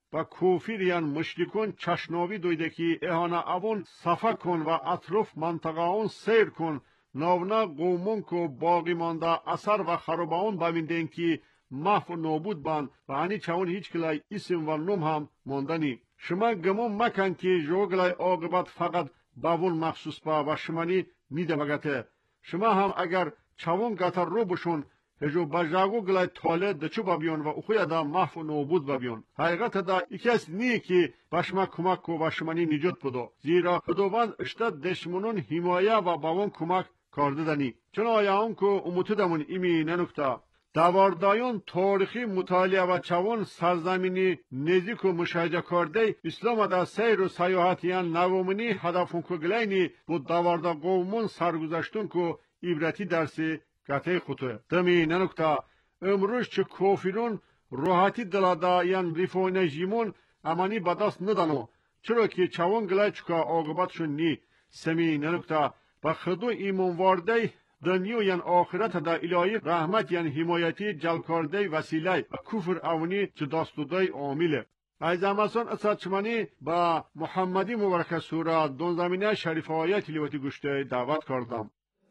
و کوفیریان مشرکون چشناوی دویده که اهانا اون صفا کن و اطراف منطقه اون سیر کن ناونا قومون که باقی مانده اثر و خرابه اون بمیندین که محو و نابود بان و انی چون هیچ کلای اسم و نوم هم ماندنی. شما گمون مکن که جوگلای عاقبت فقط باون مخصوص با و شمانی میده بگته. شما هم اگر چون گتر رو بشون هجو بجاگو گلای تاله دچو بابیون و اخوی دا محو و نابود بابیون. حقیقت دا یکی از نی که بشما کمک کو و شمانی نجات بدو. زیرا خداوند اشتد دشمنون حمایه و باون کمک کرده دنی. چون آیان که اموتو دمون ایمی ننکتا. دواردایون تاریخی مطالعه و چون سرزمینی نزدیک و مشاهده کرده اسلام در سیر و سیاحتیان نوامنی هدفون که گلینی بود دواردا قومون سرگذشتون که عبرتی درسی گته خطوه. دمی ننکتا امروز چه کافرون راحتی دلادا یان ریفونه جیمون امانی بدست ندانو چرا که چون گلای چکا عاقبتشون نی. سمی ننکتا و خدو ایمان وارده دنیا یان آخرت دا الهی رحمت یان حمایتی جلکارده وسیله و کفر اونی چه داستودای عامله. از امسان اساتچمانی با محمدی مبارک سوره دون زمینه شریف آیت لیوتی گوشته دعوت کردم.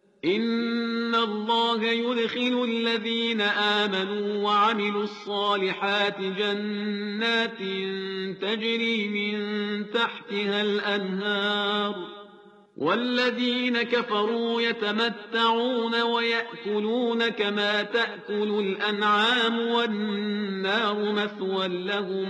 إن الله يدخل الذين آمنوا وعملوا الصالحات جنات تجري من تحتها الأنهار والذين كفروا يتمتعون ويأكلون كما تأكل الأنعام والنار مثوى لهم.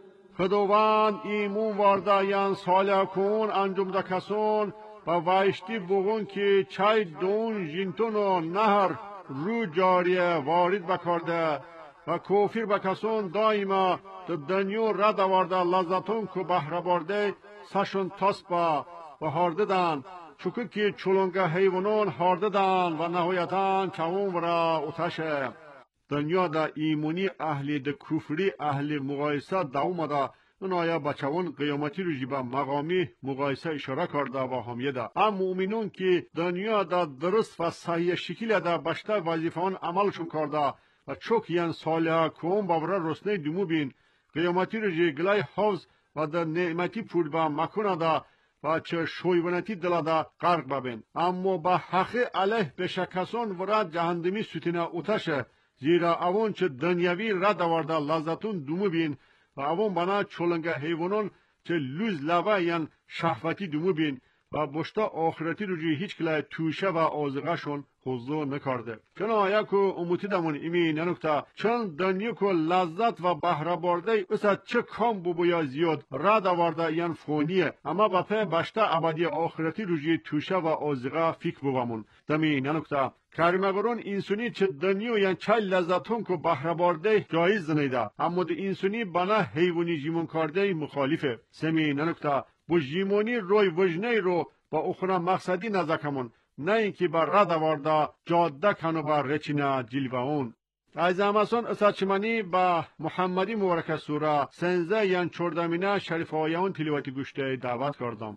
خداوند ایمون واردایان صالح کن انجام دا کسون و وایشتی بگون که چای دون جینتون و نهر رو جاریه وارد بکرده و کوفیر بکسون دائما تو دنیو رد آورده لذتون که بهره برده سشون تاسپا و هارده دن چون که چولنگه حیوانون هارده دن و نهایتاً چون ورا اتشه. دنیا دا ایمونی اهلی دا کفری اهلی مقایسه دا اومده اون آیا بچهون قیامتی رو جیبا مقامی مقایسه اشاره کرده و همیه دا. ام مومنون که دنیا دا درست و صحیح شکل دا بشته وظیفهان عملشون کرده و چوک یان صالحه کون باورا رسنه دمو بین قیامتی رو جی گلای حوز و دا نعمتی پول با مکونه دا و چه شویونتی دلا دا غرق ببین. اما با حق علیه بشکسان ورا جهندمی ستینه اوتشه زیرا اون چه دنیاوی رد آورده لذتون دمو بین و اون بنا چولنگه حیوانون چه لوز لبه یان شهوتی دمو بین و بشتا آخرتی رو جی هیچ کلای توشه و آزغه شون حضور نکرده. چون آیا که اموتی دمون ایمی ننکتا چون دنیا که لذت و بهره برده اصلا چه کام بو یا زیاد رد آورده یان فونیه اما با پی بشتا ابدی آخرتی رو جی توشه و آزغه فکر بوامون. دمی ننکتا کریمگرون انسانی چه دنیا یان چه لذتون که بهره برده جایز نیده اما ده انسانی بنا حیوانی جیمون کرده مخالفه. سمی ننکتا بو جیمونی روی وجنه رو با اخرى مقصدی نزکمون نه اینکه بر رد آورده جاده کنو بر رچینه جلوه اون. از امسان اساتچمانی با محمدی مبارک سوره سنزه یان چردمینه شریف آیان تلیواتی گوشته دعوت کردم.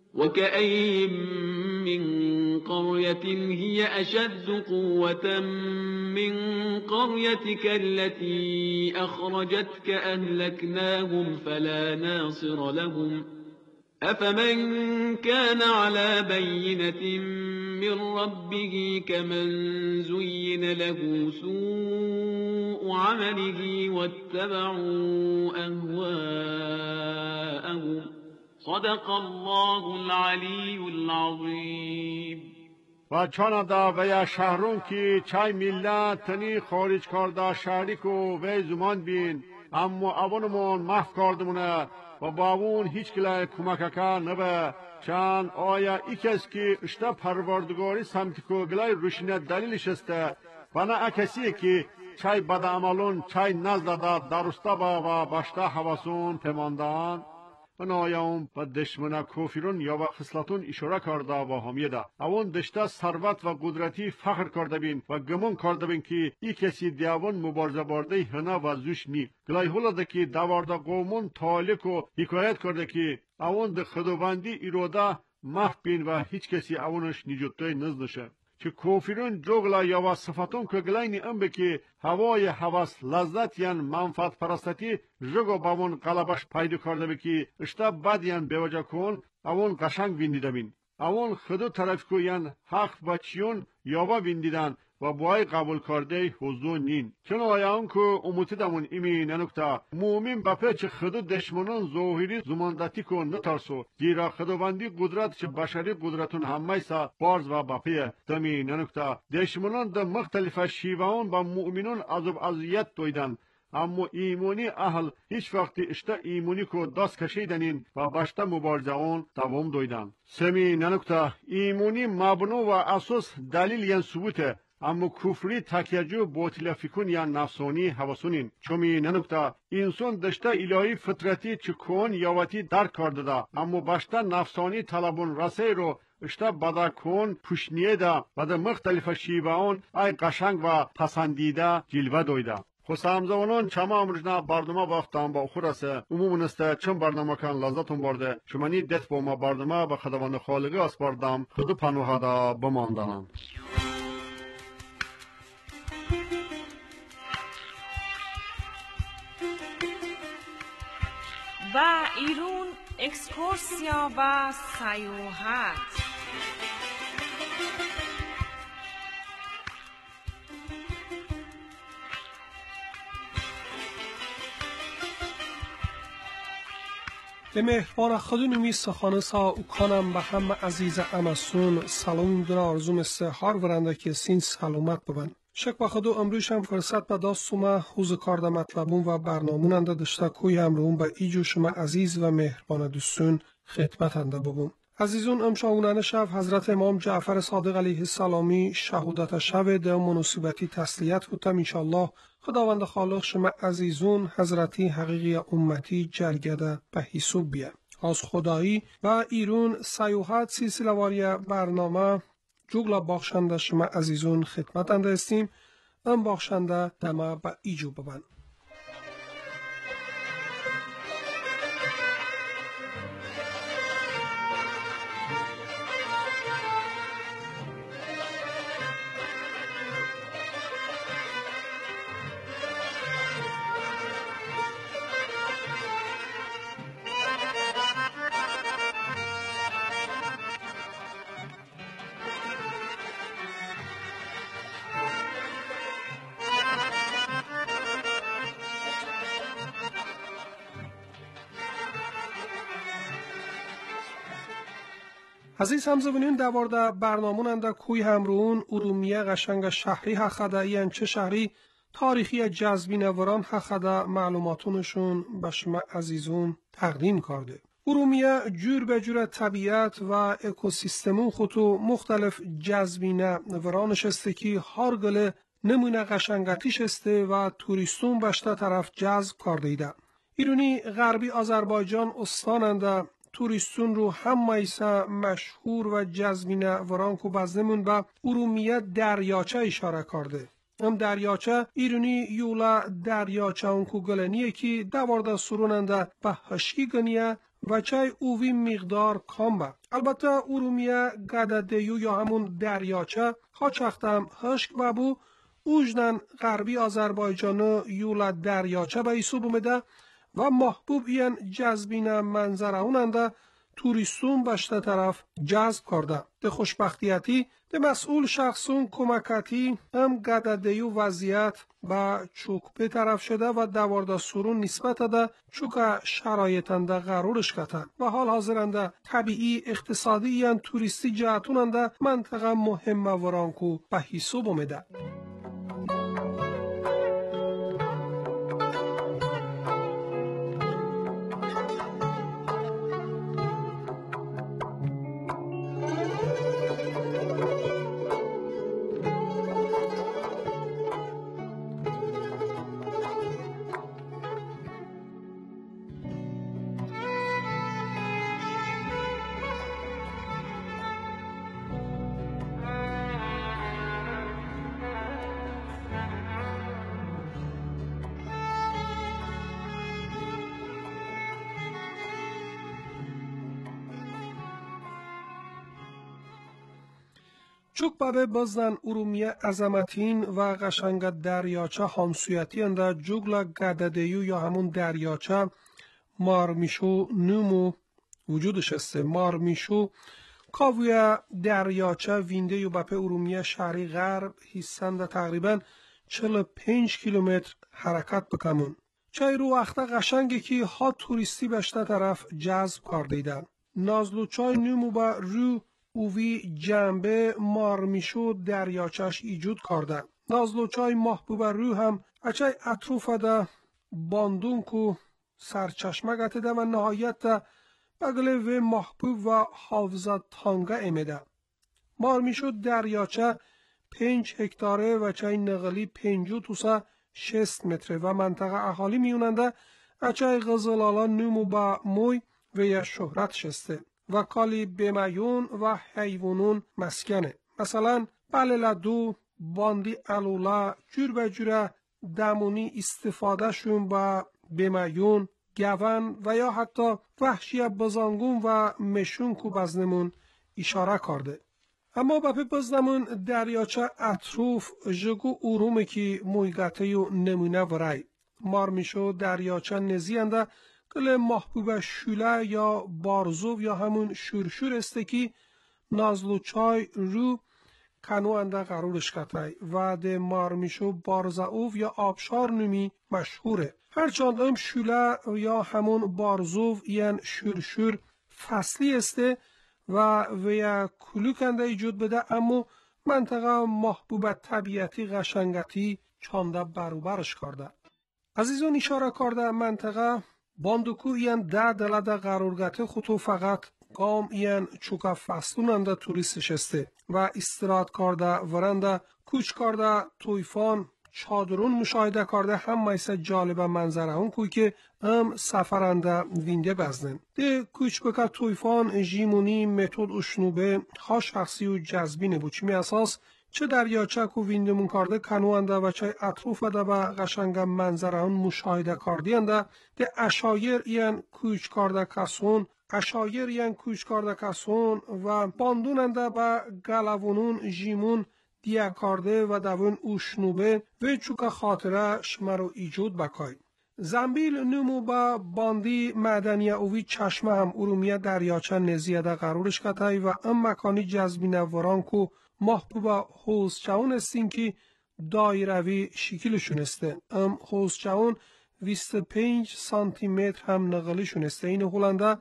وكأي من قرية هي أشد قوة من قريتك التي أخرجتك أهلكناهم فلا ناصر لهم أفمن كان على بينة من ربه كمن زين له سوء عمله واتبعوا أهواءهم صدق الله العلی العظیم. و چاندا و یا شهرون که چای ملت تنی خارج کرده شهری کو و زمان بین اما اونمون محو کردمونه و با اون هیچ کلای کمککا نبه چند آیا ای کس که اشتا پروردگاری سمتی کو گلای روشنه دلیلش استه و نه کسی که چای بد عملون چای نزده درسته با و باشته حواسون پماندان و نایام و دشمن کافرون یا و خصلتون اشاره کرده و همیده اون دشته ثروت و قدرتی فخر کرده بین و گمون کرده بین که ای کسی دیوان مبارزه برده هنه و زوش نی گلای هولده که دوارده قومون تالیک و حکایت کرده که اون ده خداوندی اراده محو بین و هیچ کسی اونش نجوته نزدشه. که کوفرون جغلا یا و صفتون که گلین ام بکی هوای هوس لذت یان منفعت پرستتی جگو باون قلبش پیدا کرده بکی اشتا بد یان بوجه کن اون قشنگ ویندیده بین اون خودو طرف کو یان حق بچیون یا با ویندیدن و بای قبول کرده حضور نین چون آیان که اموتی دمون ایمی ننکتا مومین بپه چه خدو دشمنان ظاهری زماندتی کن نترسو گیرا خداوندی قدرت چه بشری قدرتون همیسا بارز و بپه دمی ننکتا دشمنان ده مختلف شیوان با مؤمنون عذاب اذیت دویدن اما ایمانی اهل هیچ وقتی اشتا ایمانی کو دست کشیدنین و باشتا مبارزه اون دوام دویدن سمی ننکتا ایمانی مبنو و اساس دلیل یان ثبوته اما کفری تکیجو باطل فکون یا نفسانی حواسونین چومی ننکتا انسان دشته الهی فطرتی چکون یاوتی درک کرده دا اما باشتا نفسانی طلبون رسه رو اشتا بدا کن پشنیه دا و دا مختلف شیوان ای قشنگ و پسندیده جلوه دویده خوشامزونان چما امروزنا برنامه وقتان با خورسه عموما است چون برنامه کن لذتون برده شمانی دت با ما برنامه به خداوند خالقی اسپاردم خود پنوها دا بماندنم و ایرون اکسکورسیا و سیاحت به مهربان خودنومی سخانه سا اوکانم به هم عزیز امسون سلام دون آرزوم استحار ورنده که سین سلامت ببن شک و خودو امروش هم فرصت به داستومه حوز کارده مطلبون و برنامون انده داشته کوی امروون به ایجو شما عزیز و مهربان دوستون خدمت انده ببون عزیزون امشاونان شب حضرت امام جعفر صادق علیه السلامی شهودت شب ده مناسبتی تسلیت بودم انشالله خداوند خالق شما عزیزون حضرتی حقیقی امتی جرگده به حسوب بیه از خدایی و ایرون سیاحت سلسله واری برنامه جوگلا باخشنده شما عزیزون خدمت انده استیم ام باخشنده دمه به ایجو ببن عزیز همزبونین دوارده برنامون انده کوی همرون ارومیه قشنگ شهری حقده این چه شهری تاریخی جذبی نوران حقده معلوماتونشون به شما عزیزون تقدیم کرده. ارومیه جور به جور طبیعت و اکوسیستمون خودو مختلف جذبی نورانش است که هر گله نمونه قشنگتیش است و توریستون بشته طرف جذب کرده ایده. ایرونی غربی آذربایجان استاننده توریستون رو هم میسه مشهور و جذبینه وران کو بزنمون به ارومیه دریاچه اشاره کرده. هم دریاچه ایرونی یولا دریاچه اون کو گلنیه که دوارده سروننده به هشکی گنیه و چای اووی مقدار کام با. البته ارومیه گددیو یا همون دریاچه خاچختم هشک بابو اوجدن غربی آذربایجان یولا دریاچه به ایسو بومده و محبوب این جذبین منظره اوننده توریستون بشته طرف جذب کرده. ده خوشبختیتی ده مسئول شخصون کمکتی هم گددهی و وضعیت با چوک به طرف شده و دوارده سرون نسبت ده چوک شرایطنده غرورش کتن و حال حاضرنده طبیعی اقتصادی این توریستی جهتوننده منطقه مهم ورانکو به حساب اومده. چوک بابه بزن ارومیه عظمتین و قشنگ دریاچه همسویتی انده جوگلا گددیو یا همون دریاچه مارمیشو نومو وجودش هسته. مارمیشو کاویا دریاچه وینده یو بپه ارومیه شهری غرب هیستنده تقریبا چهل و پنج کیلومتر حرکت بکمون. چای رو وقتا قشنگی که ها توریستی بشته طرف جذب کار دیدن. نازلو چای نومو با رو اووی جنبه مارمیشو دریاچهش ایجود کردن. نازلو چای محبوب رو هم اچای اطروفه ده باندون کو سرچشمه گته ده و نهایت ده بگله و محبوب و حافظت تانگه امیده. مارمیشو دریاچه پنج هکتاره و چای نغلی پنجو توسه شست متره و منطقه احالی میوننده اچای غزلالا نومو با موی و یا شهرت شسته و کالی بیمیون و حیوانون مسکنه. مثلا بللدو، باندی علولا، جور به جوره دمونی استفاده شون با بیمیون، گون و یا حتی وحشی بزانگون و مشون کو بزنمون اشاره کرده. اما بپی بزنمون دریاچه اطروف جگو ارومه که مویگته یو نمونه ورای. مارمیشو دریاچه نزیانده کل محبوب شوله یا بارزو یا همون شورشور استه که نازلو چای رو کنو انده قرارش کتای و ده مارمیشو بارزاوف یا آبشار نمی مشهوره. هرچند ام شوله یا همون بارزو یعن شورشور فصلی استه و ویا کلوک انده ایجود بده اما منطقه محبوب طبیعتی قشنگتی چانده بروبرش کرده. عزیزان اشاره کرده منطقه باندوکو یعن ده دلده قرارگته خودو فقط قام یعن چوکا فصلون انده توریستش استه و استراحت کرده ورنده کوچ کرده تویفان چادرون مشاهده کرده هم میسه جالب منظره هون کوی که هم سفرنده وینده بزنن. ده کوچ بکر تویفان جیمونی متد اشنوبه ها شخصی و جذبی نبو چی می اساس چه دریاچه کو ویندمون کرده کنوانده و چه اطروف ده و قشنگ منظره هون مشاهده کردینده ده اشایر این کوچ کرده کسون اشایر این کوچ کرده کسون و باندوننده با گلوونون جیمون دیا کرده و دوون اوشنوبه و چوک خاطره شمارو ایجود بکای. زنبیل نمو با باندی معدنی اوی چشمه هم ارومیه دریاچه نزیه ده قرارش کتای و ام مکانی جذبی نوران کو محبوب حوزچون استین که دایروی شکلشون استه. ام حوزچون بیست و پنج سانتی متر هم نقلیشون استه. این هولنده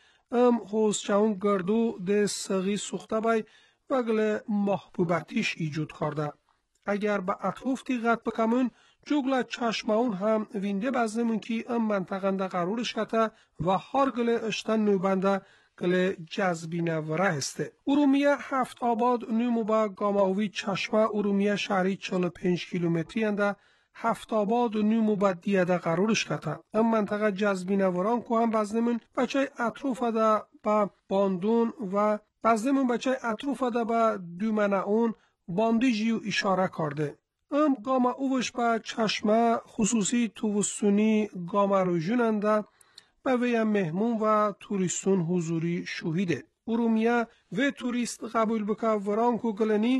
ام حوزچون گردو ده سغی سوخته بای و گل محبوبتیش ایجود کرده. اگر با اطروف دیقت بکمون جوگل چشمون هم وینده بزنمون که ام منطقنده قرارش کته و هر گل اشتن نوبنده گل جذبی نوره هسته. ارومیه هفت آباد نومو با گاماوی چشمه ارومیه شهری چهل و پنج کیلومتری انده هفت آباد نومو با دیده قرارش کته. ام منطقه جذبی نوران که هم بزنمون بچه اطروف ده با باندون و بزنمون بچه اطروف ده با دومنه اون باندی جیو اشاره کرده. ام گاما اوش با چشمه خصوصی توستونی گاما رو جوننده و وی مهمون و توریستون حضوری شوهیده. ارومیه و توریست قبول بکه وران کو گلنی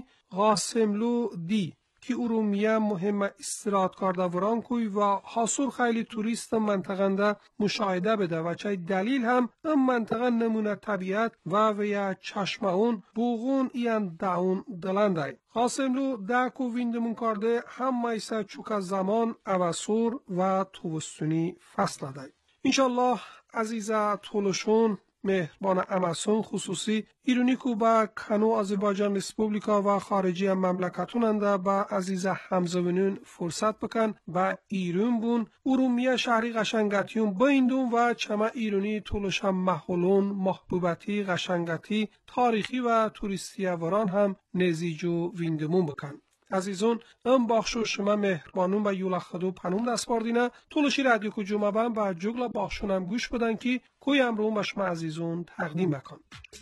قاسملو دی که ارومیه مهم استراحت کرده وران کوی و حاصل خیلی توریست منطقنده مشاهده بده و چای دلیل هم ام منطقه نمونه طبیعت و ویا چشمه اون بوغون این داون دلنده. قاسملو ده کو ویندمون کرده هم میسه چوک زمان اوسور و توستونی فصل ده. انشالله عزیزه طولشون مهربان امسون خصوصی ایرونی کو با کنو آذربایجان ریسپوبلیکا و خارجی مملکتون انده با عزیز همزوینون فرصت بکن و ایرون بون ارومیه شهری قشنگتیون با ایندون و چما ایرونی طولش هم محولون محبوبتی قشنگتی تاریخی و توریستی وران هم نزیجو ویندمون بکن. عزیزون ام باخشو شما مهربانون و یولا خدو پنوم دست باردینه طولشی رادیو کو جمعه بم و جگلا باخشونم گوش بدن که کوی امرون با شما عزیزون تقدیم بکن.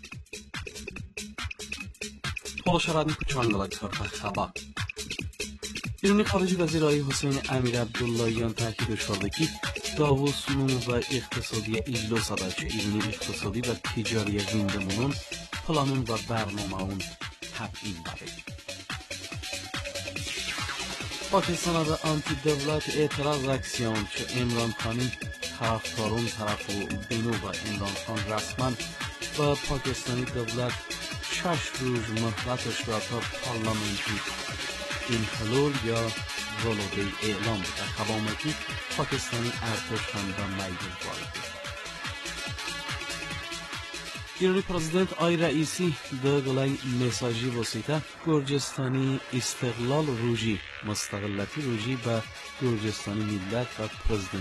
طولش رادیو کو چانگلا کارت خبر ایرانی خارجی وزیر آقای حسین امیر عبداللهیان تاکید کرده که داووس نمو و اقتصادی اجلاس ادارچه ایرانی اقتصادی و تجاری ویندمونون پلانون و برنامه اون تبیین بده. پاکستان به آنتی دولت اعتراض اکسیون که عمران خانی طرفداران طرف و بینو و عمران خان رسما و پاکستانی دولت شش روز مهلتش را تا پارلمانتی انحلال یا ولوده اعلام بده. قوامتی پاکستانی ارتش هم به میدان وارد. ایرانی پرزیدنت آی رئیسی در گلای مساجی وسیطه گرجستانی استقلال روجی مستقلتی روجی به گرجستانی ملت و پرزیدنت